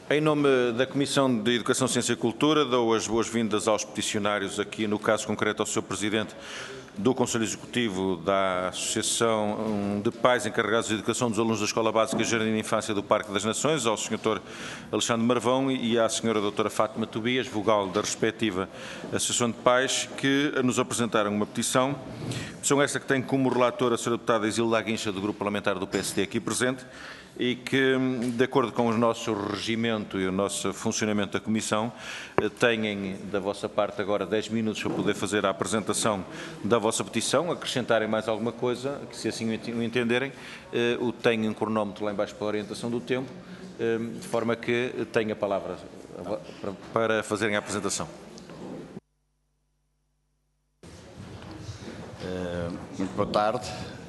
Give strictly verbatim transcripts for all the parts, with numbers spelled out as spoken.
Em nome da Comissão de Educação, Ciência e Cultura, dou as boas-vindas aos peticionários, aqui no caso concreto ao senhor Presidente do Conselho Executivo da Associação de Pais Encarregados de Educação dos Alunos da Escola Básica e Jardim de Infância do Parque das Nações, ao senhor doutor Alexandre Marvão e à senhora doutora Fátima Tobias, vogal da respectiva Associação de Pais, que nos apresentaram uma petição. Petição esta que tem como relatora a senhora deputada Isilda Aguincha, do Grupo Parlamentar do P S D, aqui presente, e que, de acordo com o nosso regimento e o nosso funcionamento da Comissão, têm da vossa parte agora dez minutos para poder fazer a apresentação da vossa petição, acrescentarem mais alguma coisa, que se assim o entenderem, o têm um cronómetro lá embaixo para a orientação do tempo, de forma que tenha a palavra para fazerem a apresentação. Muito boa tarde.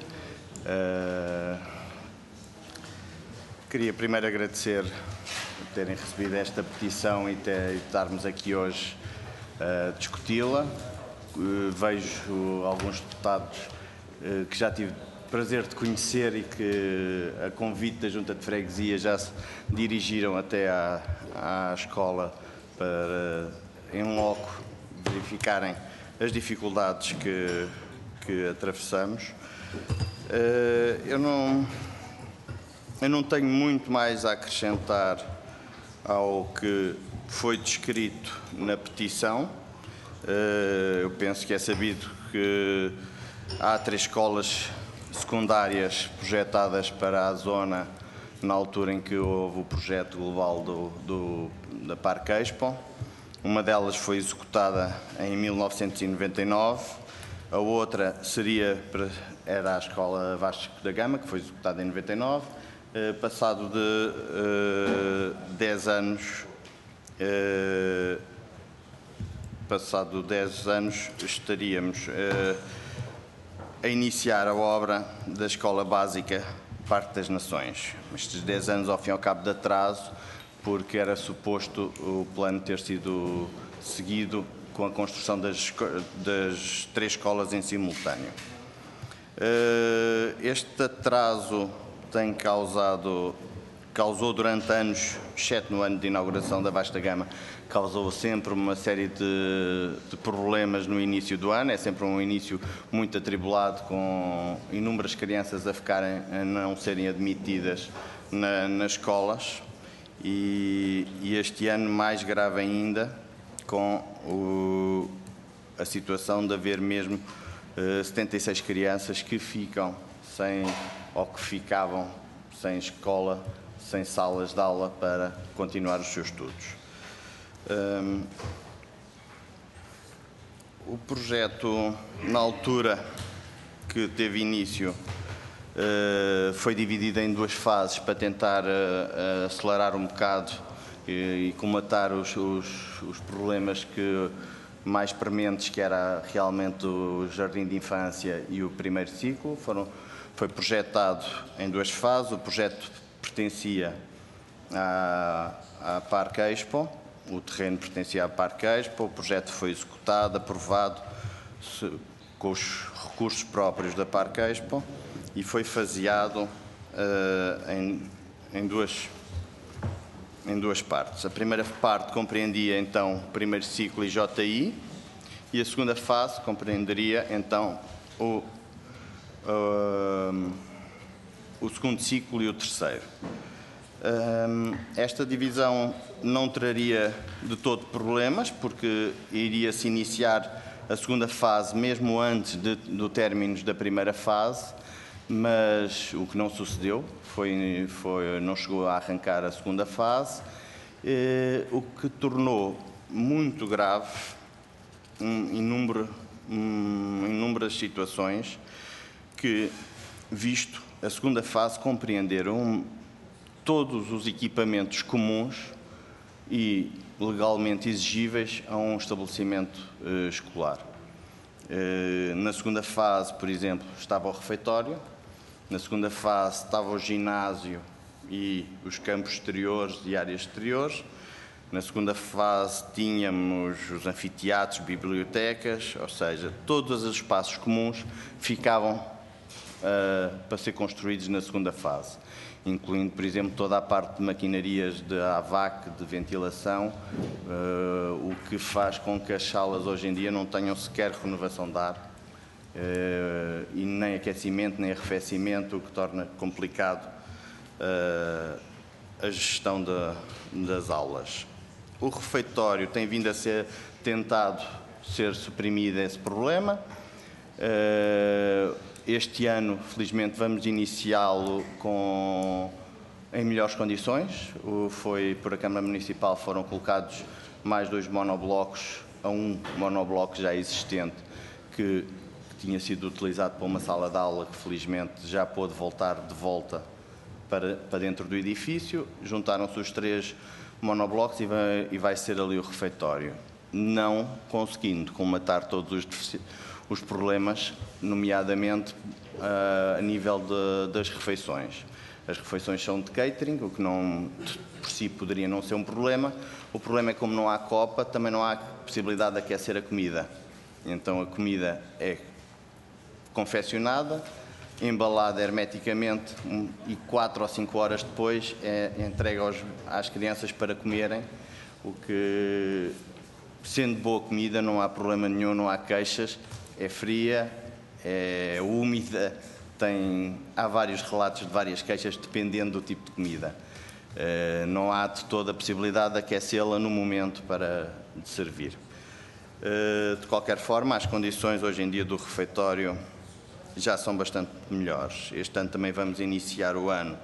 Uh... Queria primeiro agradecer por terem recebido esta petição e, ter, e estarmos aqui hoje a uh, discuti-la. Uh, vejo alguns deputados uh, que já tive o prazer de conhecer e que, a convite da Junta de Freguesia, já se dirigiram até à, à escola para, em loco, verificarem as dificuldades que, que atravessamos. Uh, eu não... Eu não tenho muito mais a acrescentar ao que foi descrito na petição. Eu penso que é sabido que há três escolas secundárias projetadas para a zona na altura em que houve o projeto global do, do, da Parque Expo. Uma delas foi executada em mil novecentos e noventa e nove, a outra seria, era a Escola Vasco da Gama, que foi executada em noventa e nove. Uh, passado de uh, dez anos, uh, passado dez anos, estaríamos uh, a iniciar a obra da Escola Básica Parque das Nações. Estes dez anos, ao fim e ao cabo, de atraso, porque era suposto o plano ter sido seguido com a construção das, das três escolas em simultâneo. Uh, este atraso tem causado, causou durante anos, exceto no ano de inauguração da Vasta Gama, causou sempre uma série de, de problemas no início do ano. É sempre um início muito atribulado, com inúmeras crianças a ficarem, a não serem admitidas na, nas escolas. E, e este ano mais grave ainda, com o, a situação de haver mesmo uh, setenta e seis crianças que ficam sem, ou que ficavam sem escola, sem salas de aula para continuar os seus estudos. Um, o projeto, na altura que teve início, uh, foi dividido em duas fases para tentar uh, acelerar um bocado e, e comatar os, os, os problemas que mais prementes, que era realmente o Jardim de Infância e o primeiro ciclo. Foram Foi projetado em duas fases. O projeto pertencia à, à Parque Expo, o terreno pertencia à Parque Expo, o projeto foi executado, aprovado se, com os recursos próprios da Parque Expo e foi faseado uh, em, em, duas, em duas partes. A primeira parte compreendia então o primeiro ciclo e J I e a segunda fase compreenderia então o Uh, o segundo ciclo e o terceiro. Uh, esta divisão não traria de todo problemas, porque iria-se iniciar a segunda fase mesmo antes de, do término da primeira fase, mas o que não sucedeu, foi, foi, não chegou a arrancar a segunda fase, uh, o que tornou muito grave um, inúmero, um, inúmeras situações que, visto a segunda fase, compreenderam todos os equipamentos comuns e legalmente exigíveis a um estabelecimento uh, escolar. Uh, na segunda fase, por exemplo, estava o refeitório, na segunda fase estava o ginásio e os campos exteriores e áreas exteriores, na segunda fase tínhamos os anfiteatros, bibliotecas, ou seja, todos os espaços comuns ficavam Uh, para ser construídos na segunda fase. incluindo, por exemplo, toda a parte de maquinarias de A V A C, de ventilação, uh, o que faz com que as salas hoje em dia não tenham sequer renovação de ar, uh, e nem aquecimento, nem arrefecimento, o que torna complicado uh, a gestão de, das aulas. O refeitório tem vindo a ser tentado ser suprimido esse problema. Uh, Este ano, felizmente, vamos iniciá-lo com, em melhores condições. O, foi, por a Câmara Municipal, foram colocados mais dois monoblocos a um monobloco já existente que, que tinha sido utilizado para uma sala de aula que, felizmente, já pôde voltar de volta para, para dentro do edifício. Juntaram-se os três monoblocos e vai, e vai ser ali o refeitório. Não conseguindo colmatar todos os deficientes os problemas, nomeadamente uh, a nível de, das refeições. As refeições são de catering, o que não, por si poderia não ser um problema. O problema é que, como não há copa, também não há possibilidade de aquecer a comida. Então a comida é confeccionada, embalada hermeticamente um, e quatro ou cinco horas depois é entregue aos, às crianças para comerem, o que, sendo boa comida, não há problema nenhum, não há queixas. É fria, é úmida, tem, há vários relatos de várias queixas dependendo do tipo de comida. Uh, não há de toda a possibilidade de aquecê-la no momento para de servir. Uh, de qualquer forma, as condições hoje em dia do refeitório já são bastante melhores. Este ano também vamos iniciar o ano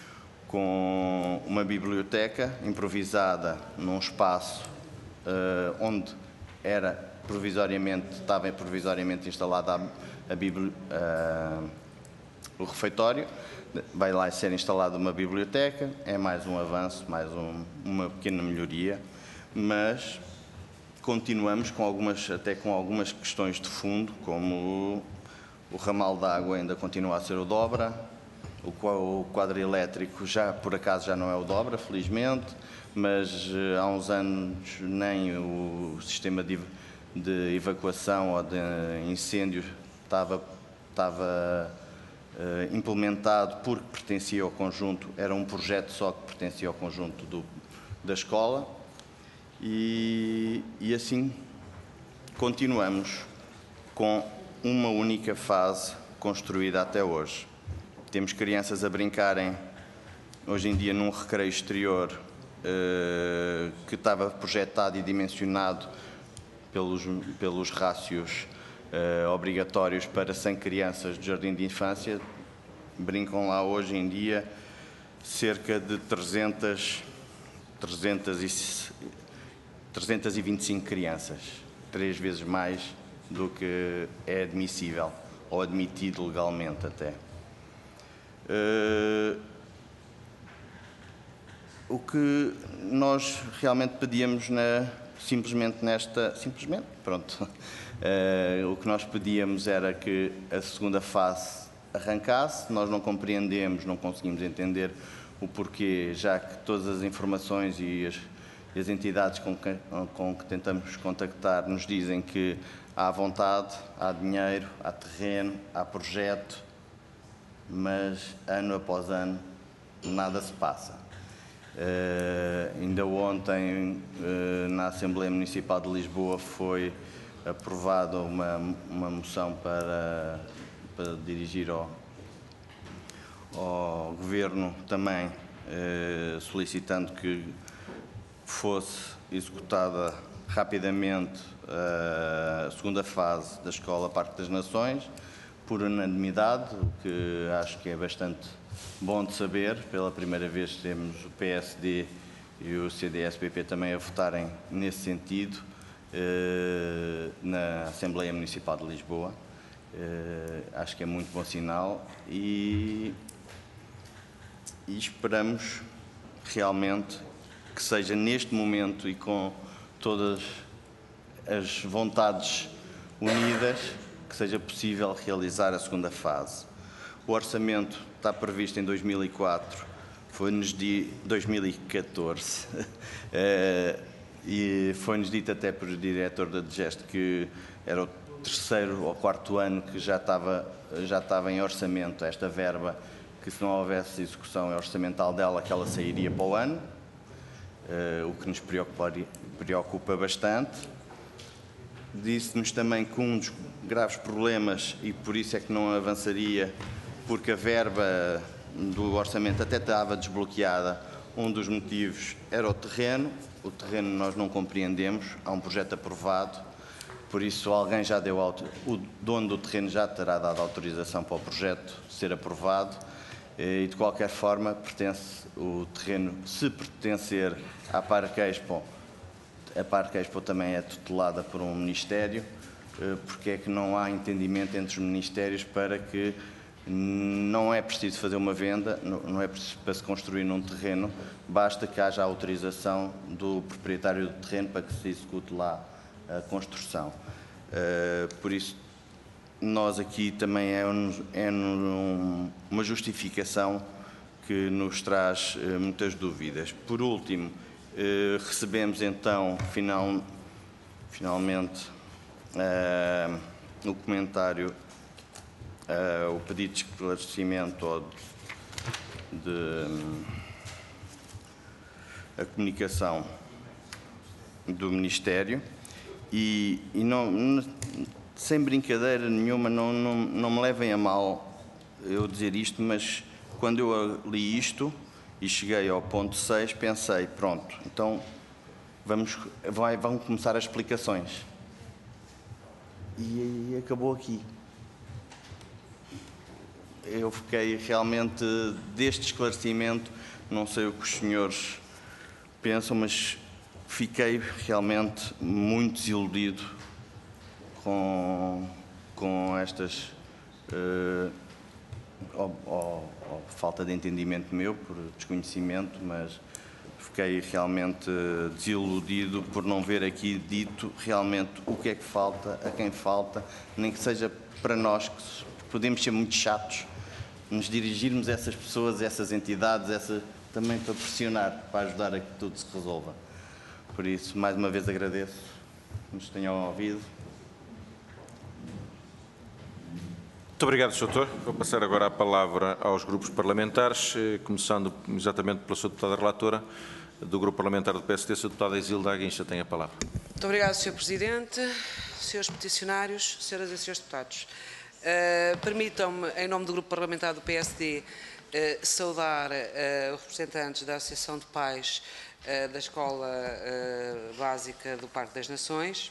com uma biblioteca improvisada num espaço uh, onde era provisoriamente, estava provisoriamente instalada a, a bibli, uh, o refeitório. Vai lá ser instalada uma biblioteca, é mais um avanço, mais um, uma pequena melhoria, mas continuamos com algumas, até com algumas questões de fundo, como o, o ramal de água ainda continua a ser o Dobra, o, o quadro elétrico já, por acaso, já não é o Dobra, felizmente, mas uh, há uns anos nem o sistema de de evacuação ou de incêndio estava, estava uh, implementado porque pertencia ao conjunto, era um projeto só que pertencia ao conjunto do, da escola e, e assim continuamos com uma única fase construída até hoje. Temos crianças a brincarem hoje em dia num recreio exterior uh, que estava projetado e dimensionado pelos, pelos rácios uh, obrigatórios para cem crianças de jardim de infância. Brincam lá hoje em dia cerca de trezentas, trezentas e, trezentas e vinte e cinco crianças, três vezes mais do que é admissível, ou admitido legalmente até. Uh, o que nós realmente pedíamos na simplesmente nesta, simplesmente, pronto, uh, o que nós pedíamos era que a segunda fase arrancasse. Nós não compreendemos, não conseguimos entender o porquê, já que todas as informações e as, e as entidades com que, com que tentamos contactar nos dizem que há vontade, há dinheiro, há terreno, há projeto, mas ano após ano nada se passa. Uh, ainda ontem, uh, na Assembleia Municipal de Lisboa, foi aprovada uma, uma moção para, para dirigir ao, ao Governo também, uh, solicitando que fosse executada rapidamente uh, a segunda fase da Escola Parque das Nações, por unanimidade, o que acho que é bastante bom de saber. Pela primeira vez temos o P S D e o C D S P P também a votarem nesse sentido eh, na Assembleia Municipal de Lisboa. Eh, acho que é muito bom sinal e, e esperamos realmente que seja neste momento e com todas as vontades unidas que seja possível realizar a segunda fase. O orçamento está previsto em dois mil e quatro, foi-nos de dois mil e catorze, e foi-nos dito até pelo diretor da DGEST que era o terceiro ou quarto ano que já estava, já estava em orçamento esta verba que se não houvesse execução orçamental dela, que ela sairia para o ano, o que nos preocupa, preocupa bastante. Disse-nos também que um dos graves problemas, e por isso é que não avançaria, porque a verba do orçamento até estava desbloqueada, um dos motivos era o terreno. O terreno nós não compreendemos, há um projeto aprovado, por isso alguém já deu, o dono do terreno já terá dado autorização para o projeto ser aprovado e de qualquer forma pertence o terreno, se pertencer à Parque Expo, a Parque Expo também é tutelada por um ministério, porque é que não há entendimento entre os ministérios para que não é preciso fazer uma venda, não é preciso para se construir num terreno, basta que haja a autorização do proprietário do terreno para que se execute lá a construção. Por isso, nós aqui também é, um, é um, uma justificação que nos traz muitas dúvidas. Por último, recebemos então, final, finalmente, no comentário, Uh, o pedido de esclarecimento ou de, de um, a comunicação do Ministério e, e não, sem brincadeira nenhuma, não, não, não me levem a mal eu dizer isto, mas quando eu li isto e cheguei ao ponto seis, pensei, pronto, então vamos, vai, vão começar as explicações. E, e acabou aqui. Eu fiquei realmente, deste esclarecimento, não sei o que os senhores pensam, mas fiquei realmente muito desiludido com, com estas, uh, ou, ou, ou falta de entendimento meu, por desconhecimento, mas fiquei realmente desiludido por não ver aqui dito realmente o que é que falta, a quem falta, nem que seja para nós, que podemos ser muito chatos, nos dirigirmos a essas pessoas, a essas entidades, essa, também para pressionar, para ajudar a que tudo se resolva. Por isso, mais uma vez agradeço que nos tenham ouvido. Muito obrigado, senhor Doutor. Vou passar agora a palavra aos grupos parlamentares, começando exatamente pela sua deputada relatora do Grupo Parlamentar do P S D, a sua deputada Isilda Aguincha tem a palavra. Muito obrigado, senhor Presidente, senhores peticionários, senhoras e senhores deputados. Uh, Permitam-me, em nome do Grupo Parlamentar do P S D, uh, saudar uh, os representantes da Associação de Pais uh, da Escola uh, Básica do Parque das Nações,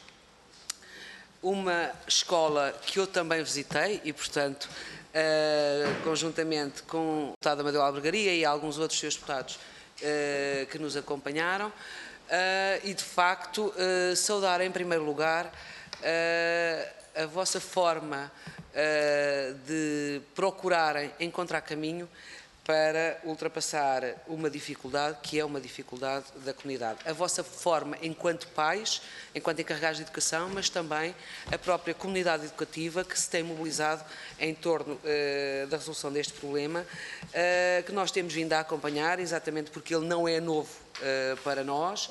uma escola que eu também visitei e, portanto, uh, conjuntamente com o deputado Amadeu Albergaria e alguns outros senhores deputados uh, que nos acompanharam, uh, e, de facto, uh, saudar, em primeiro lugar, uh, a vossa forma de procurarem encontrar caminho para ultrapassar uma dificuldade que é uma dificuldade da comunidade. A vossa forma enquanto pais, enquanto encarregados de educação, mas também a própria comunidade educativa que se tem mobilizado em torno uh, da resolução deste problema, uh, que nós temos vindo a acompanhar, exatamente porque ele não é novo uh, para nós,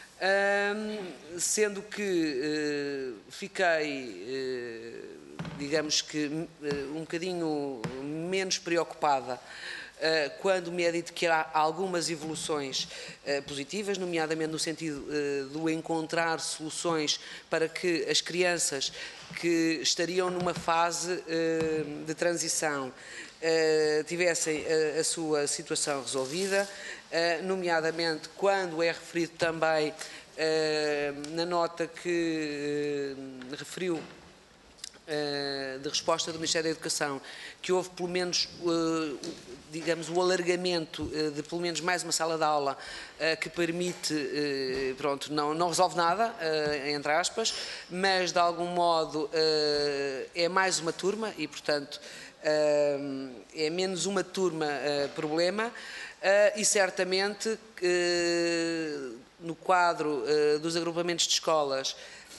uh, sendo que uh, fiquei... Uh, digamos que um bocadinho menos preocupada quando me é dito que há algumas evoluções positivas, nomeadamente no sentido do encontrar soluções para que as crianças que estariam numa fase de transição tivessem a sua situação resolvida, nomeadamente quando é referido também na nota que referiu de resposta do Ministério da Educação, que houve pelo menos, digamos, o alargamento de pelo menos mais uma sala de aula que permite, pronto, não, não resolve nada, entre aspas, mas de algum modo é mais uma turma e, portanto, é menos uma turma problema e certamente no quadro dos agrupamentos de escolas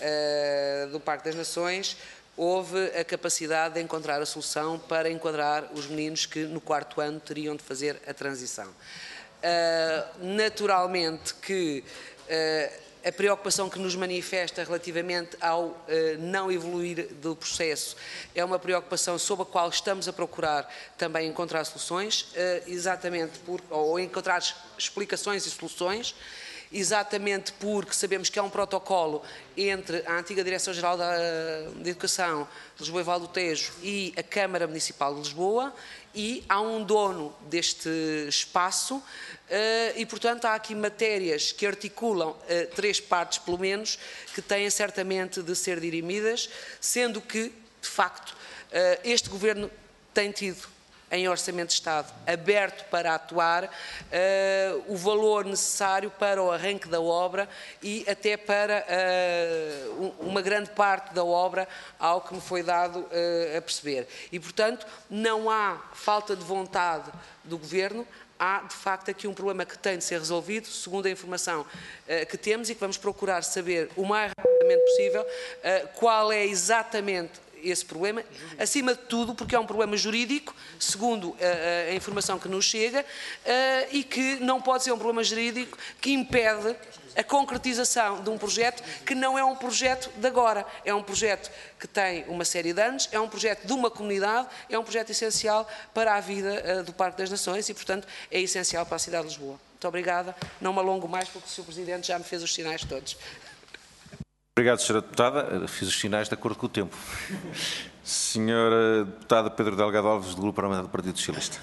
do Parque das Nações houve a capacidade de encontrar a solução para enquadrar os meninos que no quarto ano teriam de fazer a transição. Uh, naturalmente que uh, a preocupação que nos manifesta relativamente ao uh, não evoluir do processo é uma preocupação sobre a qual estamos a procurar também encontrar soluções, uh, exatamente por, ou encontrar explicações e soluções, exatamente porque sabemos que há um protocolo entre a antiga Direção-Geral da, da Educação de Lisboa e Val do Tejo e a Câmara Municipal de Lisboa, e há um dono deste espaço e, portanto, há aqui matérias que articulam três partes, pelo menos, que têm certamente de ser dirimidas, sendo que, de facto, este Governo tem tido em Orçamento de Estado, aberto para atuar, uh, o valor necessário para o arranque da obra e até para uh, uma grande parte da obra, ao que me foi dado uh, a perceber. E, portanto, não há falta de vontade do Governo, há, de facto, aqui um problema que tem de ser resolvido, segundo a informação uh, que temos, e que vamos procurar saber o mais rapidamente possível uh, qual é exatamente esse problema, acima de tudo porque é um problema jurídico, segundo a, a informação que nos chega, uh, e que não pode ser um problema jurídico que impede a concretização de um projeto que não é um projeto de agora, é um projeto que tem uma série de anos, é um projeto de uma comunidade, é um projeto essencial para a vida uh, do Parque das Nações e, portanto, é essencial para a cidade de Lisboa. Muito obrigada, não me alongo mais porque o senhor Presidente já me fez os sinais todos. Obrigado, senhora Deputada. Fiz os sinais de acordo com o tempo. senhora Deputada Pedro Delgado Alves, do Grupo Parlamentar do Partido Socialista.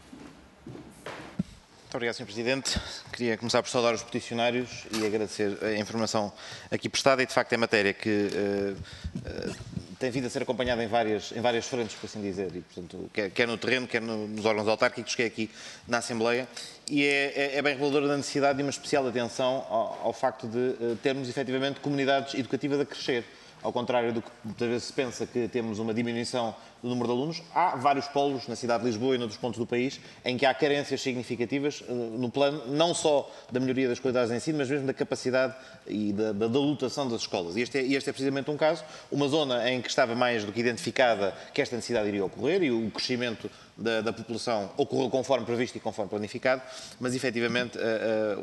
Muito obrigado, senhor Presidente. Queria começar por saudar os peticionários e agradecer a informação aqui prestada, e de facto é matéria que uh, uh, tem vindo a ser acompanhada em várias, em várias frentes, por assim dizer, e, portanto, quer, quer no terreno, quer no, nos órgãos autárquicos, quer aqui na Assembleia, e é, é, é bem reveladora da necessidade de uma especial atenção ao, ao facto de uh, termos efetivamente comunidades educativas a crescer. Ao contrário do que muitas vezes se pensa, que temos uma diminuição do número de alunos, há vários polos na cidade de Lisboa e noutros pontos do país em que há carências significativas no plano não só da melhoria das qualidades de ensino, mas mesmo da capacidade e da, da, da lotação das escolas. E este, é, este é precisamente um caso, uma zona em que estava mais do que identificada que esta necessidade iria ocorrer, e o crescimento da, da população ocorreu conforme previsto e conforme planificado, mas efetivamente a,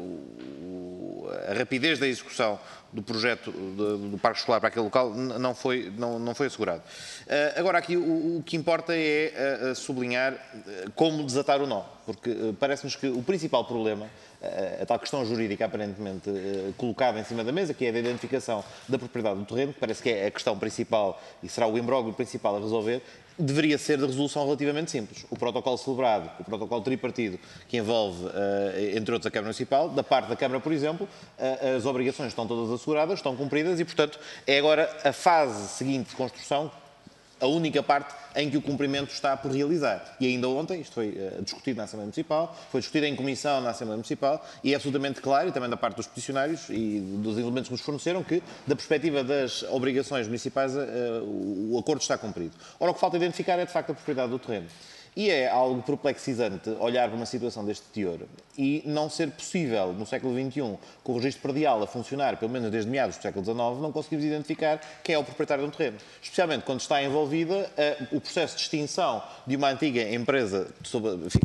a, a rapidez da execução do projeto do, do Parque Escolar para aquele local não foi, não, não foi assegurado. Uh, agora aqui o, o que importa é uh, sublinhar uh, como desatar o nó, porque uh, parece-nos que o principal problema, uh, a tal questão jurídica aparentemente uh, colocada em cima da mesa, que é a da identificação da propriedade do terreno, que parece que é a questão principal e será o imbróglio principal a resolver, deveria ser de resolução relativamente simples. O protocolo celebrado, o protocolo tripartido, que envolve, uh, entre outros, a Câmara Municipal, da parte da Câmara, por exemplo, uh, as obrigações estão todas asseguradas, estão cumpridas e, portanto, é agora a fase seguinte de construção a única parte em que o cumprimento está por realizar. E ainda ontem, isto foi uh, discutido na Assembleia Municipal, foi discutido em comissão na Assembleia Municipal, e é absolutamente claro, e também da parte dos peticionários e dos elementos que nos forneceram, que, da perspectiva das obrigações municipais, uh, o, o acordo está cumprido. Ora, o que falta identificar é, de facto, a propriedade do terreno. E é algo perplexizante olhar para uma situação deste teor e não ser possível, no século vinte e um, com o registro predial a funcionar, pelo menos desde meados do século dezanove, não conseguimos identificar quem é o proprietário de um terreno. Especialmente quando está envolvida uh, o processo de extinção de uma antiga empresa, sobre, enfim,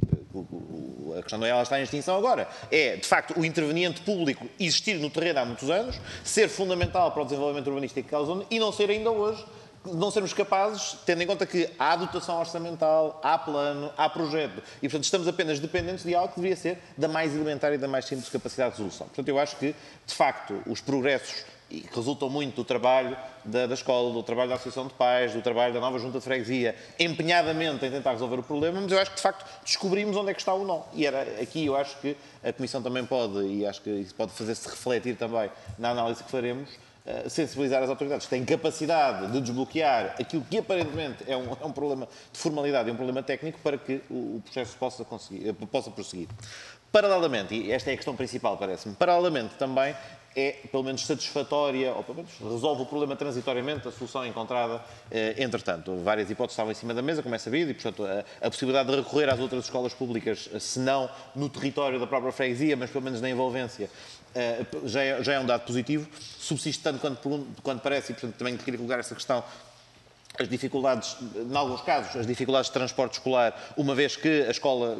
a questão não é ela estar em extinção agora, é, de facto, o interveniente público existir no terreno há muitos anos, ser fundamental para o desenvolvimento urbanístico daquela zona e não ser ainda hoje, não sermos capazes, tendo em conta que há dotação orçamental, há plano, há projeto, e, portanto, estamos apenas dependentes de algo que deveria ser da mais elementar e da mais simples capacidade de resolução. Portanto, eu acho que, de facto, os progressos e que resultam muito do trabalho da, da escola, do trabalho da Associação de Pais, do trabalho da nova Junta de Freguesia, empenhadamente em tentar resolver o problema, mas eu acho que, de facto, descobrimos onde é que está o nó. E era aqui, eu acho que a Comissão também pode, e acho que isso pode fazer-se refletir também na análise que faremos, Uh, sensibilizar as autoridades que têm capacidade de desbloquear aquilo que aparentemente é um, é um problema de formalidade e um problema técnico para que o, o processo possa, conseguir, uh, possa prosseguir. Paralelamente, e esta é a questão principal, parece-me, paralelamente também é, pelo menos, satisfatória, ou pelo menos resolve o problema transitoriamente, a solução encontrada, eh, entretanto. Várias hipóteses estavam em cima da mesa, como é sabido, e, portanto, a, a possibilidade de recorrer às outras escolas públicas, se não no território da própria freguesia, mas pelo menos na envolvência, eh, já, é, já é um dado positivo. Subsiste tanto quanto, quanto parece, e, portanto, também queria colocar essa questão, as dificuldades, em alguns casos, as dificuldades de transporte escolar, uma vez que a escola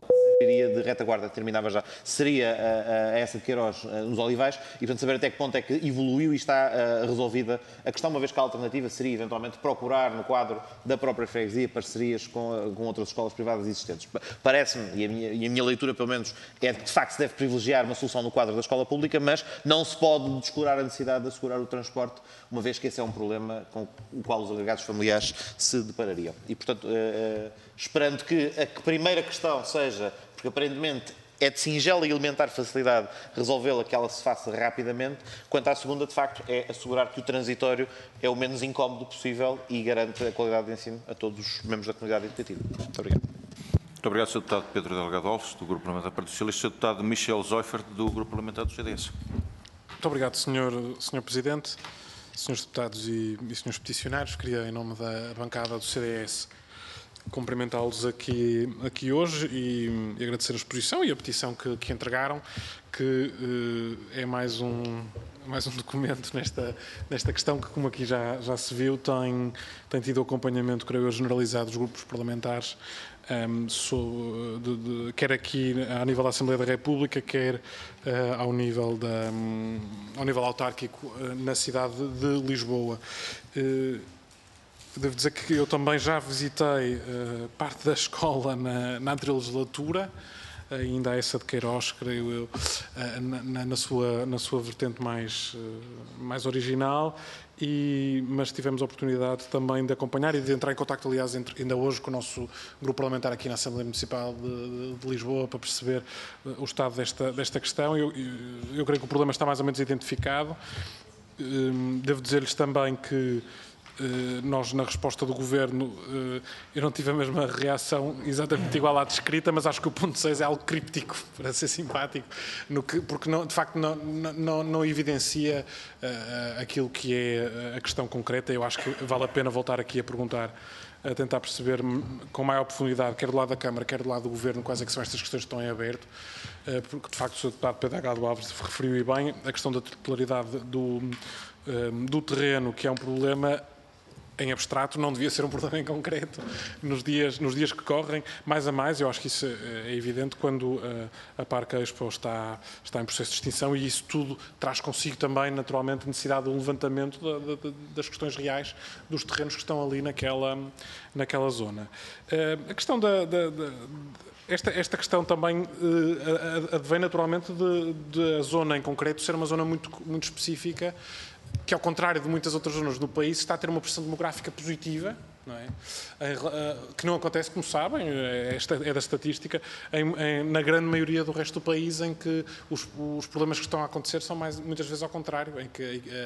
serviria de retaguarda, terminava já, seria a, a essa de Queiroz nos Olivais, e portanto saber até que ponto é que evoluiu e está uh, resolvida a questão, uma vez que a alternativa seria eventualmente procurar no quadro da própria freguesia parcerias com, com outras escolas privadas existentes. Parece-me, e, a minha, e a minha leitura pelo menos, é que de facto se deve privilegiar uma solução no quadro da escola pública, mas não se pode descurar a necessidade de assegurar o transporte, uma vez que esse é um problema com o qual os agregados familiares se deparariam. E portanto, uh, uh, esperando que a primeira questão seja, porque aparentemente é de singela e elementar facilidade resolvê-la, que ela se faça rapidamente. Quanto à segunda, de facto, é assegurar que o transitório é o menos incómodo possível e garante a qualidade de ensino a todos os membros da comunidade educativa. Muito obrigado. Muito obrigado, senhor Deputado Pedro Delgado Alves, do Grupo Parlamentar do Partido Socialista. senhor Deputado Michel Zoifert, do Grupo Parlamentar do C D S. Muito obrigado, senhor, senhor Presidente, senhores Deputados e, e senhores Peticionários. Queria, em nome da bancada do C D S, cumprimentá-los aqui, aqui hoje e, e agradecer a exposição e a petição que, que entregaram, que uh, é mais um, mais um documento nesta, nesta questão que, como aqui já, já se viu, tem, tem tido acompanhamento, creio eu, generalizado dos grupos parlamentares, um, so, de, de, quer aqui ao nível da Assembleia da República, quer uh, ao, nível da, um, ao nível autárquico uh, na cidade de Lisboa. Uh, Devo dizer que eu também já visitei uh, parte da escola na, na anterior legislatura, uh, ainda há essa de Queiroz, creio eu, uh, na, na, sua, na sua vertente mais, uh, mais original, e, mas tivemos a oportunidade também de acompanhar e de entrar em contacto, aliás, entre, ainda hoje com o nosso grupo parlamentar aqui na Assembleia Municipal de, de, de Lisboa, para perceber uh, o estado desta, desta questão. Eu, eu, eu creio que o problema está mais ou menos identificado. Uh, devo dizer-lhes também que Uh, nós, na resposta do Governo, uh, eu não tive a mesma reação exatamente igual à descrita, mas acho que o ponto seis é algo críptico, para ser simpático, no que, porque não, de facto não, não, não evidencia uh, aquilo que é a questão concreta. Eu acho que vale a pena voltar aqui a perguntar, a tentar perceber com maior profundidade, quer do lado da Câmara, quer do lado do Governo, quais é que são estas questões que estão em aberto, uh, porque de facto o senhor Deputado Pedro Delgado Alves referiu e bem a questão da titularidade do, uh, do terreno, que é um problema em abstrato, não devia ser um problema em concreto nos dias, nos dias que correm, mais a mais. Eu acho que isso é evidente quando uh, a Parque Expo está, está em processo de extinção, e isso tudo traz consigo também, naturalmente, a necessidade de um levantamento da, da, das questões reais dos terrenos que estão ali naquela, naquela zona. Uh, a questão da... da, da Esta, esta questão também uh, advém naturalmente de, de a zona em concreto ser uma zona muito, muito específica, que, ao contrário de muitas outras zonas do país, está a ter uma pressão demográfica positiva, não é? Que não acontece, como sabem, esta é da estatística, em, em, na grande maioria do resto do país, em que os, os problemas que estão a acontecer são mais, muitas vezes ao contrário, em que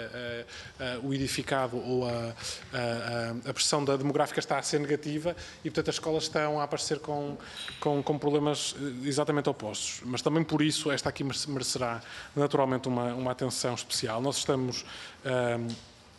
a, a, a, o edificado ou a, a, a pressão da demográfica está a ser negativa e, portanto, as escolas estão a aparecer com, com, com problemas exatamente opostos. Mas também por isso esta aqui merecerá naturalmente uma, uma atenção especial. Nós estamos... Um,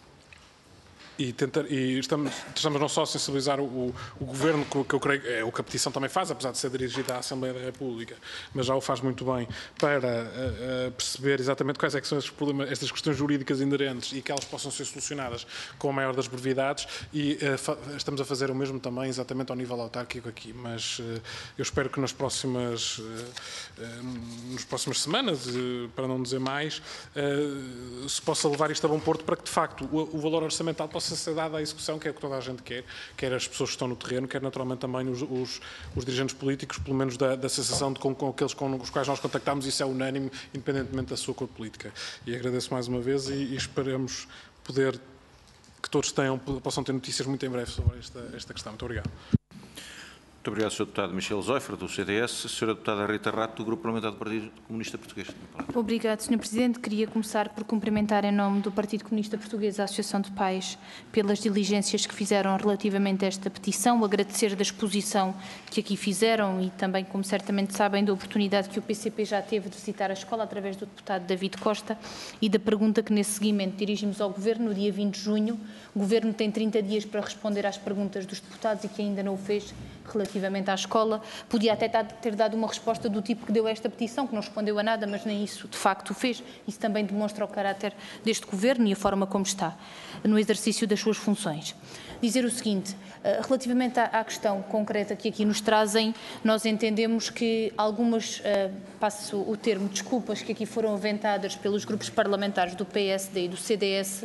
E, tentar, e estamos, estamos não só a sensibilizar o, o Governo, que eu creio é o que a petição também faz, apesar de ser dirigida à Assembleia da República, mas já o faz muito bem, para uh, uh, perceber exatamente quais é que são estes problemas, estas questões jurídicas inerentes, e que elas possam ser solucionadas com a maior das brevidades, e uh, estamos a fazer o mesmo também exatamente ao nível autárquico aqui, mas uh, eu espero que nas próximas, uh, uh, nas próximas semanas, uh, para não dizer mais, uh, se possa levar isto a bom porto, para que de facto o, o valor orçamental possa ser dada à execução, que é o que toda a gente quer, quer as pessoas que estão no terreno, quer naturalmente também os, os, os dirigentes políticos, pelo menos da, da sensação de com, com aqueles com os quais nós contactámos, isso é unânime, independentemente da sua cor política. E agradeço mais uma vez e, e esperamos poder, que todos tenham, possam ter notícias muito em breve sobre esta, esta questão. Muito obrigado. Muito obrigado, senhor Deputado Michel Zoifert, do C D S. senhora Deputada Rita Rato, do Grupo Parlamentar do Partido Comunista Português. Obrigado, senhor Presidente. Queria começar por cumprimentar, em nome do Partido Comunista Português, a Associação de Pais pelas diligências que fizeram relativamente a esta petição, agradecer da exposição que aqui fizeram e também, como certamente sabem, da oportunidade que o P C P já teve de visitar a escola através do deputado David Costa e da pergunta que, nesse seguimento, dirigimos ao Governo no dia vinte de junho. O Governo tem trinta dias para responder às perguntas dos deputados e que ainda não o fez, relativamente à escola, podia até ter dado uma resposta do tipo que deu a esta petição, que não respondeu a nada, mas nem isso de facto o fez. Isso também demonstra o caráter deste Governo e a forma como está no exercício das suas funções. Dizer o seguinte, relativamente à questão concreta que aqui nos trazem, nós entendemos que algumas, passo o termo, desculpas que aqui foram aventadas pelos grupos parlamentares do P S D e do C D S,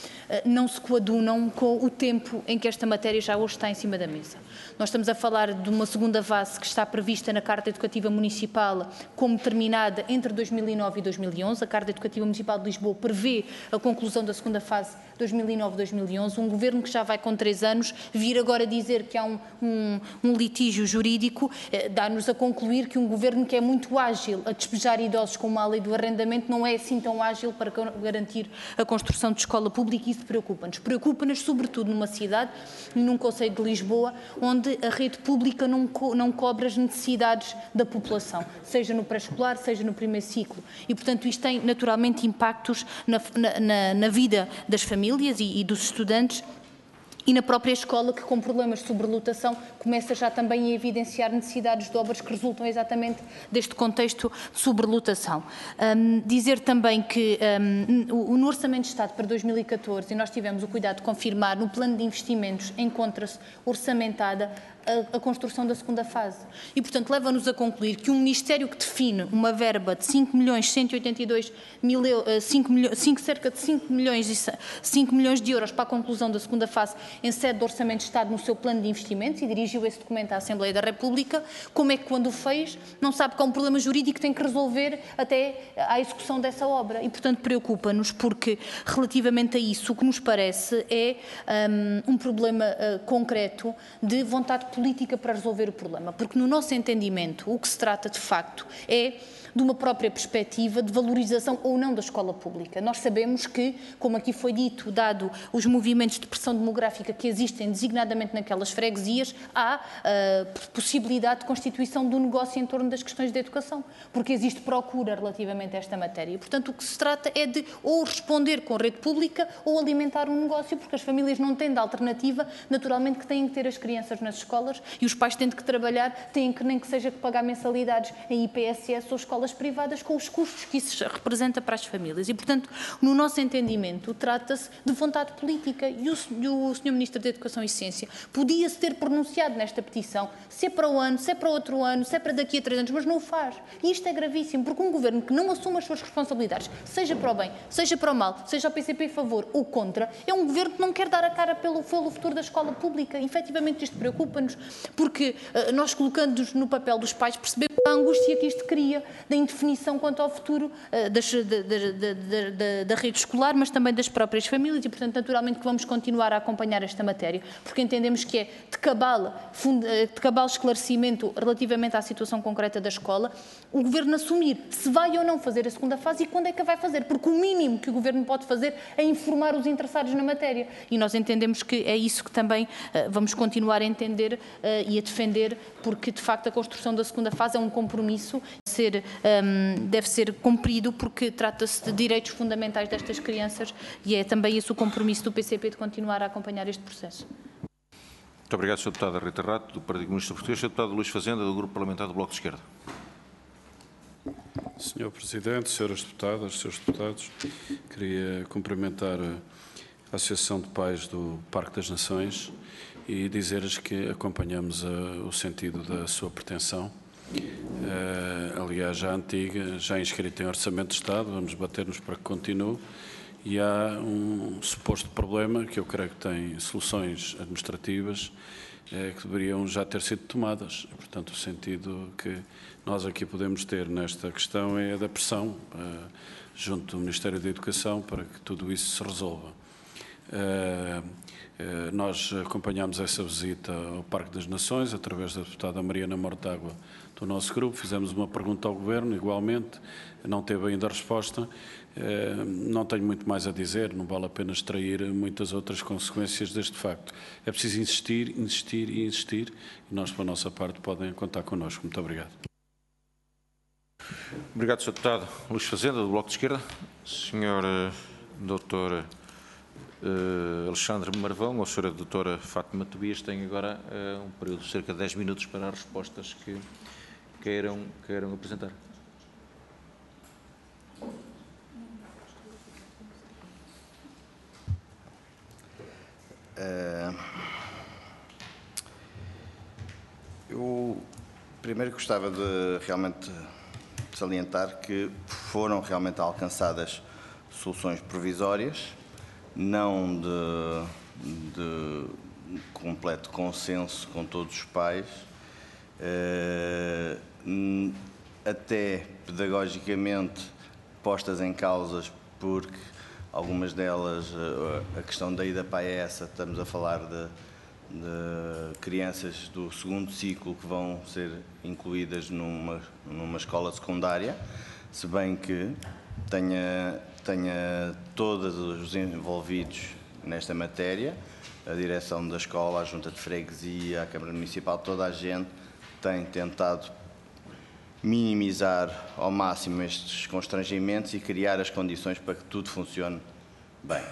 não se coadunam com o tempo em que esta matéria já hoje está em cima da mesa. Nós estamos a falar de uma segunda fase que está prevista na Carta Educativa Municipal como terminada entre dois mil e nove e dois mil e onze. A Carta Educativa Municipal de Lisboa prevê a conclusão da segunda fase dois mil e nove a dois mil e onze. Um governo que já vai com três anos, vir agora dizer que há um, um, um litígio jurídico, eh, dá-nos a concluir que um governo que é muito ágil a despejar idosos com uma lei do arrendamento não é assim tão ágil para garantir a construção de escola pública, e isso preocupa-nos. Preocupa-nos sobretudo numa cidade, num concelho de Lisboa, onde a rede pública não, co não cobre as necessidades da população, seja no pré-escolar, seja no primeiro ciclo. E, portanto, isto tem naturalmente impactos na, na, na vida das famílias e, e dos estudantes, e na própria escola, que com problemas de sobrelotação começa já também a evidenciar necessidades de obras que resultam exatamente deste contexto de sobrelotação. Um, dizer também que um, no Orçamento de Estado para dois mil e catorze, e nós tivemos o cuidado de confirmar, no plano de investimentos encontra-se orçamentada A, a construção da segunda fase. E, portanto, leva-nos a concluir que um Ministério que define uma verba de cinco milhões cento e oitenta e dois mil, cinco milhões, cinco, cerca de cinco milhões, cinco milhões de euros para a conclusão da segunda fase em sede do Orçamento de Estado no seu plano de investimentos, e dirigiu esse documento à Assembleia da República, como é que, quando o fez, não sabe que há um problema jurídico que tem que resolver até à execução dessa obra. E, portanto, preocupa-nos porque, relativamente a isso, o que nos parece é um, um problema uh, concreto de vontade política para resolver o problema, porque no nosso entendimento o que se trata de facto é de uma própria perspectiva de valorização ou não da escola pública. Nós sabemos que, como aqui foi dito, dado os movimentos de pressão demográfica que existem designadamente naquelas freguesias, há uh, possibilidade de constituição do negócio em torno das questões de educação, porque existe procura relativamente a esta matéria. E, portanto, o que se trata é de ou responder com rede pública ou alimentar um negócio, porque as famílias não têm de alternativa, naturalmente que têm que ter as crianças nas escolas e os pais têm que trabalhar, têm que nem que seja que pagar mensalidades em I P S S ou escolas privadas com os custos que isso representa para as famílias. E, portanto, no nosso entendimento, trata-se de vontade política, e o, e o senhor Ministro da Educação e Ciência podia-se ter pronunciado nesta petição, se é para o ano, se é para outro ano, se é para daqui a três anos, mas não o faz. E isto é gravíssimo, porque um governo que não assume as suas responsabilidades, seja para o bem, seja para o mal, seja o P C P a favor ou contra, é um governo que não quer dar a cara pelo, pelo futuro da escola pública. E, efetivamente, isto preocupa-nos, porque uh, nós, colocando-nos no papel dos pais, percebemos a angústia que isto cria da indefinição quanto ao futuro uh, das, da, da, da, da, da rede escolar, mas também das próprias famílias, e, portanto, naturalmente que vamos continuar a acompanhar esta matéria, porque entendemos que é de cabal, fund, de cabal esclarecimento relativamente à situação concreta da escola, o Governo assumir se vai ou não fazer a segunda fase e quando é que a vai fazer, porque o mínimo que o Governo pode fazer é informar os interessados na matéria, e nós entendemos que é isso que também uh, vamos continuar a entender uh, e a defender, porque, de facto, a construção da segunda fase é um compromisso ser, um, deve ser cumprido, porque trata-se de direitos fundamentais destas crianças, e é também esse o compromisso do P C P de continuar a acompanhar este processo. Muito obrigado, senhor Deputada Rita Rato, do Partido Comunista Português. senhor Deputado Luís Fazenda, do Grupo Parlamentar do Bloco de Esquerda. senhor Presidente, senhoras Deputadas, senhores Deputados, queria cumprimentar a Associação de Pais do Parque das Nações e dizer-lhes que acompanhamos a, o sentido da sua pretensão. Uh, aliás, já antiga, já inscrita em Orçamento de Estado, vamos bater-nos para que continue, e há um suposto problema que eu creio que tem soluções administrativas uh, que deveriam já ter sido tomadas. E, portanto, o sentido que nós aqui podemos ter nesta questão é a da pressão uh, junto do Ministério da Educação para que tudo isso se resolva. Uh, uh, nós acompanhámos essa visita ao Parque das Nações através da deputada Mariana Mortágua do nosso grupo, fizemos uma pergunta ao Governo, igualmente, não teve ainda a resposta. Uh, não tenho muito mais a dizer, não vale a pena extrair muitas outras consequências deste facto. É preciso insistir, insistir e insistir, e nós, pela nossa parte, podem contar connosco. Muito obrigado. Obrigado, senhor Deputado Luís Fazenda, do Bloco de Esquerda. senhor uh, doutor uh, Alexandre Marvão ou a senhora doutora Fátima Tobias têm agora uh, um período de cerca de dez minutos para as respostas que queiram, queiram apresentar. Uh, eu primeiro gostava de realmente salientar que foram realmente alcançadas soluções provisórias, não de, de completo consenso com todos os pais, uh, até pedagogicamente postas em causas, porque algumas delas, a questão da ida para a E S A, estamos a falar de, de crianças do segundo ciclo que vão ser incluídas numa, numa escola secundária, se bem que tenha, tenha todos os envolvidos nesta matéria, a direção da escola, a Junta de Freguesia, a Câmara Municipal, toda a gente tem tentado minimizar ao máximo estes constrangimentos e criar as condições para que tudo funcione bem.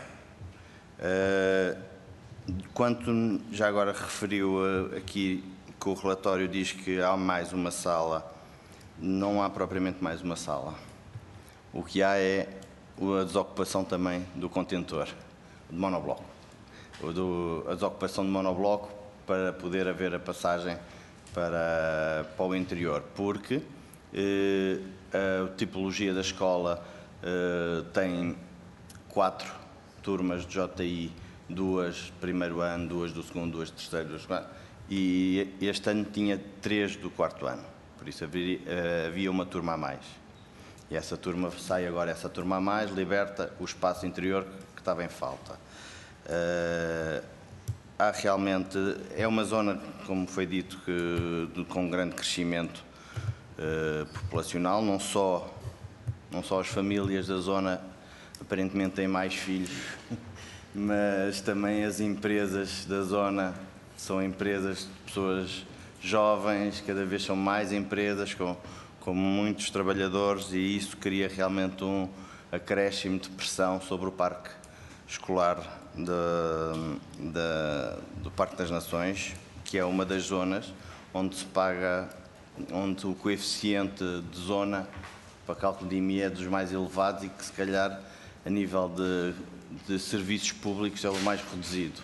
Quanto já agora referiu aqui que o relatório diz que há mais uma sala, não há propriamente mais uma sala. O que há é a desocupação também do contentor, de monobloco. A desocupação de monobloco para poder haver a passagem para, para o interior, porque a tipologia da escola uh, tem quatro turmas de J I, duas do primeiro ano, duas do segundo, duas do terceiro, duas do quarto, e este ano tinha três do quarto ano, por isso havia, uh, havia uma turma a mais. E essa turma sai agora, essa turma a mais, liberta o espaço interior que estava em falta. Uh, há realmente, é uma zona, como foi dito, que, de, com grande crescimento Uh, populacional, não só, não só as famílias da zona aparentemente têm mais filhos, mas também as empresas da zona são empresas de pessoas jovens, cada vez são mais empresas com, com muitos trabalhadores, e isso cria realmente um acréscimo de pressão sobre o parque escolar de, de, do Parque das Nações, que é uma das zonas onde se paga, onde o coeficiente de zona para cálculo de I M I é dos mais elevados e que, se calhar, a nível de, de serviços públicos é o mais reduzido.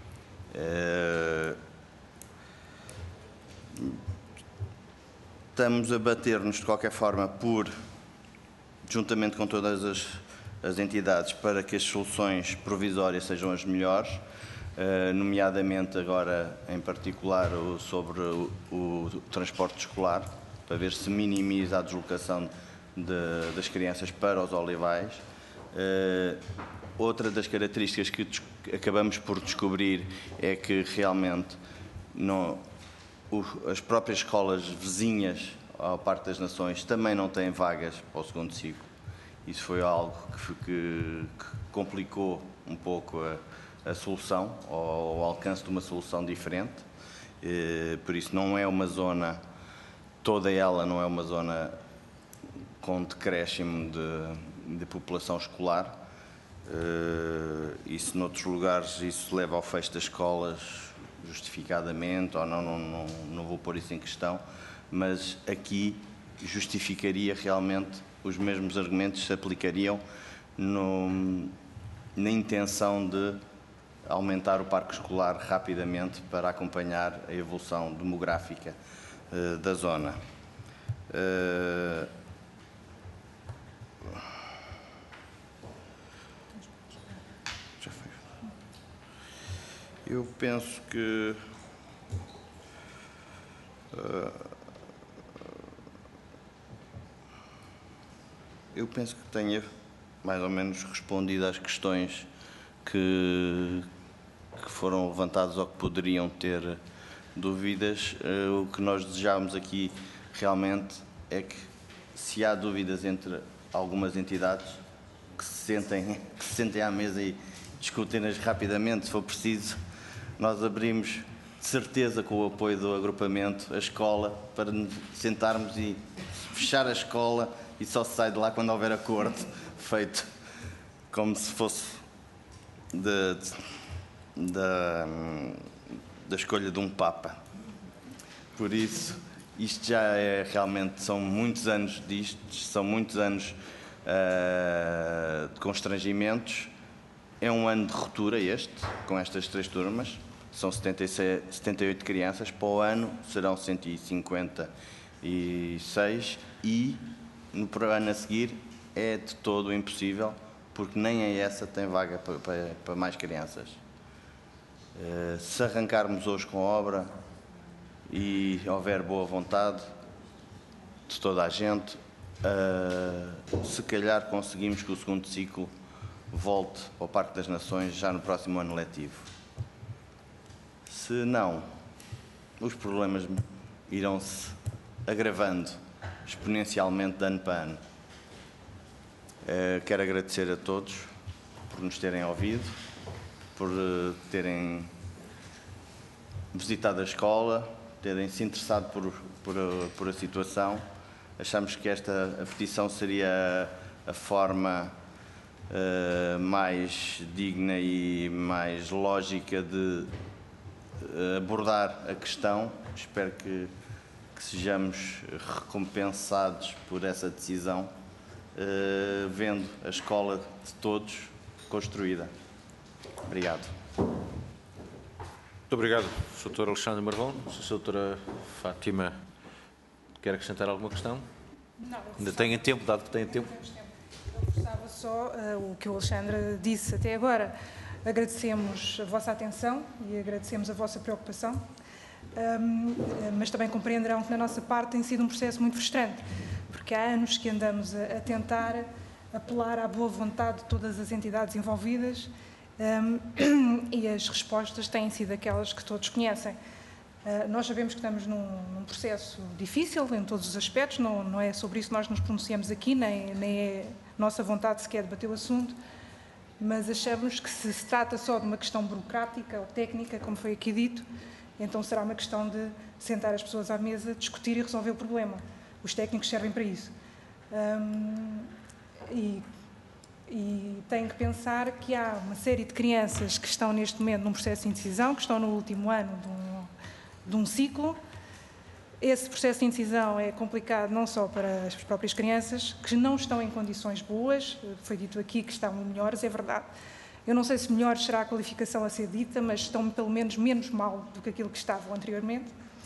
Estamos a bater-nos, de qualquer forma, por, juntamente com todas as, as entidades, para que as soluções provisórias sejam as melhores, Uh, nomeadamente agora, em particular, o, sobre o, o transporte escolar, para ver se minimiza a deslocação de, das crianças para os Olivais. Uh, outra das características que acabamos por descobrir é que realmente não, o, as próprias escolas vizinhas ao Parque das Nações também não têm vagas para o segundo ciclo. Isso foi algo que, que, que complicou um pouco a a solução, ou o alcance de uma solução diferente, por isso não é uma zona, toda ela não é uma zona com decréscimo de, de população escolar. Isso noutros lugares, isso leva ao fecho das escolas justificadamente, ou não, não, não, não vou pôr isso em questão, mas aqui justificaria realmente, os mesmos argumentos se aplicariam no, na intenção de aumentar o parque escolar rapidamente para acompanhar a evolução demográfica uh, da zona. Uh, já foi. Eu penso que uh, eu penso que tenha mais ou menos respondido às questões que, que foram levantadas ou que poderiam ter dúvidas. O que nós desejávamos aqui realmente é que, se há dúvidas entre algumas entidades, que se sentem, que se sentem à mesa e discutem-nas rapidamente, se for preciso. Nós abrimos, de certeza, com o apoio do agrupamento, a escola, para sentarmos e fechar a escola, e só se sai de lá quando houver acordo feito, como se fosse de, de, da, da escolha de um Papa. Por isso, isto já é realmente, são muitos anos disto, são muitos anos uh, de constrangimentos. É um ano de ruptura este, com estas três turmas. São setenta e seis, setenta e oito crianças, para o ano serão cento e cinquenta e seis e no ano a seguir é de todo impossível, porque nem a essa tem vaga para, para, para mais crianças. Uh, se arrancarmos hoje com a obra e houver boa vontade de toda a gente, uh, se calhar conseguimos que o segundo ciclo volte ao Parque das Nações já no próximo ano letivo. Se não, os problemas irão-se agravando exponencialmente de ano para ano. Uh, quero agradecer a todos por nos terem ouvido, por uh, terem visitado a escola, terem se interessado por, por, por a situação. Achamos que esta a petição seria a forma uh, mais digna e mais lógica de uh, abordar a questão. Espero que, que sejamos recompensados por essa decisão, uh, vendo a escola de todos construída. Obrigado. Muito obrigado, doutor Alexandre Marvão. Se a doutora Fátima quer acrescentar alguma questão? Não. Ainda têm tempo, dado que têm tempo. Eu gostava só uh, o que o Alexandre disse até agora. Agradecemos a vossa atenção e agradecemos a vossa preocupação, um, mas também compreenderão que na nossa parte tem sido um processo muito frustrante, porque há anos que andamos a, a tentar apelar à boa vontade de todas as entidades envolvidas. Um, e as respostas têm sido aquelas que todos conhecem. Uh, nós sabemos que estamos num, num processo difícil em todos os aspectos, não, não é sobre isso que nós nos pronunciamos aqui, nem, nem é nossa vontade sequer debater o assunto, mas achamos que se se trata só de uma questão burocrática ou técnica, como foi aqui dito, então será uma questão de sentar as pessoas à mesa, discutir e resolver o problema. Os técnicos servem para isso. Um, e E tenho que pensar que há uma série de crianças que estão neste momento num processo de indecisão, que estão no último ano de um, de um ciclo. Esse processo de indecisão é complicado não só para as próprias crianças, que não estão em condições boas, foi dito aqui que estão melhores, é verdade. Eu não sei se melhores será a qualificação a ser dita, mas estão pelo menos menos mal do que aquilo que estavam anteriormente.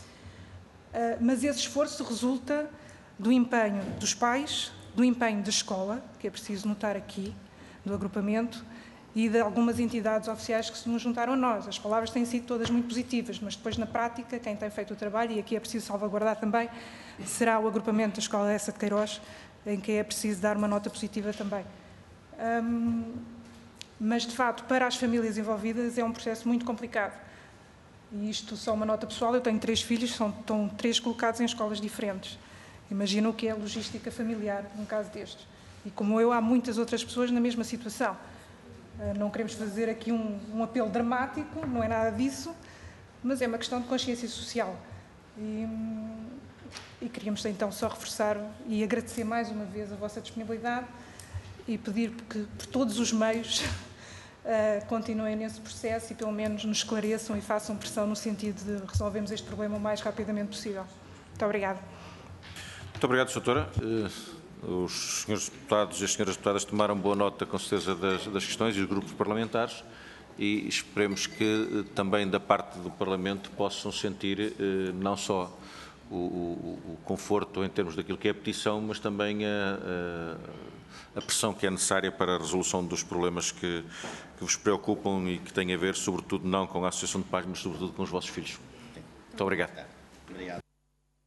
Mas esse esforço resulta do empenho dos pais, do empenho da escola, que é preciso notar aqui, do agrupamento, e de algumas entidades oficiais que se nos juntaram a nós. As palavras têm sido todas muito positivas, mas depois, na prática, quem tem feito o trabalho, e aqui é preciso salvaguardar também, será o agrupamento da Escola Essa de Queiroz, em que é preciso dar uma nota positiva também. Hum, mas, de facto, para as famílias envolvidas é um processo muito complicado. E isto só uma nota pessoal, eu tenho três filhos, são, estão três colocados em escolas diferentes. Imagina o que é a logística familiar num caso destes. E como eu, há muitas outras pessoas na mesma situação. Não queremos fazer aqui um, um apelo dramático, não é nada disso, mas é uma questão de consciência social. E, e queríamos então só reforçar e agradecer mais uma vez a vossa disponibilidade e pedir que por todos os meios uh, continuem nesse processo e pelo menos nos esclareçam e façam pressão no sentido de resolvermos este problema o mais rapidamente possível. Muito obrigada. Muito obrigado, doutora. Os senhores deputados e as senhoras deputadas tomaram boa nota, com certeza, das, das questões e os grupos parlamentares e esperemos que também da parte do Parlamento possam sentir não só o, o, o conforto em termos daquilo que é a petição, mas também a, a, a pressão que é necessária para a resolução dos problemas que, que vos preocupam e que têm a ver, sobretudo, não com a Associação de Pais, mas sobretudo com os vossos filhos. Muito obrigado. Obrigado.